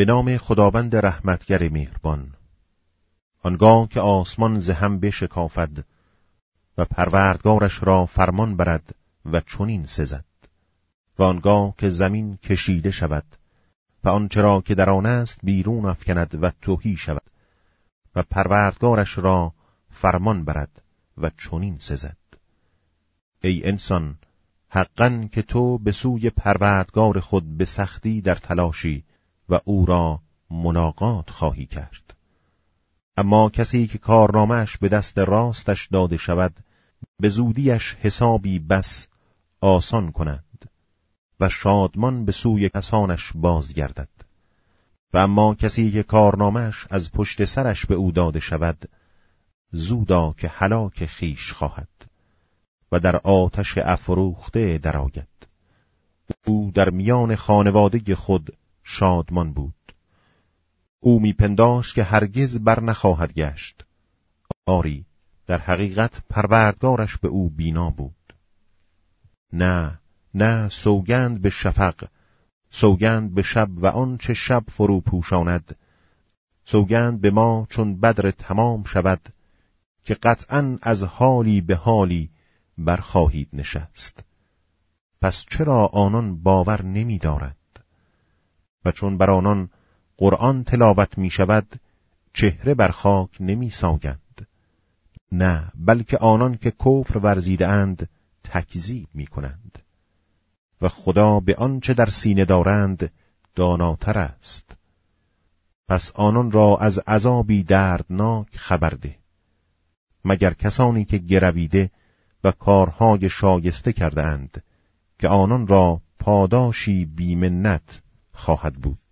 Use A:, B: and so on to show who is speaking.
A: به نام خداوند رحمتگر مهربان. آنگاه که آسمان ز هم بشکافد و پروردگارش را فرمان برد و چنین سزد، و آنگاه که زمین کشیده شود و آنچه را که در آن است بیرون افکند و تهی شود و پروردگارش را فرمان برد و چنین سزد. ای انسان، حقاً که تو به سوی پروردگار خود به سختی در تلاشی و او را ملاقات خواهی کرد. اما کسی که کارنامه‌اش به دست راستش داده شود، به زودیش حسابی بس آسان کنند و شادمان به سوی کسانش بازگردد. و اما کسی که کارنامه‌اش از پشت سرش به او داده شود، زودا که هلاک خیش خواهد و در آتش افروخته درآید. او در میان خانواده خود شادمان بود. او میپنداشت که هرگز بر نخواهد گشت. آری، در حقیقت پروردگارش به او بینا بود. نه سوگند به شفق، سوگند به شب و آنچه شب فرو پوشاند، سوگند به ما چون بدر تمام شود، که قطعاً از حالی به حالی برخواهید نشست. پس چرا آنان باور نمی دارند؟ و چون بر آنان قرآن تلاوت می شود، چهره بر خاک نمی ساگند. نه، بلکه آنان که کفر ورزیده اند تکذیب می کنند. و خدا به آنچه در سینه دارند داناتر است. پس آنان را از عذابی دردناک خبر ده، مگر کسانی که گرویده و کارهای شایسته کرده اند، که آنان را پاداشی بی‌منت خواهد بود.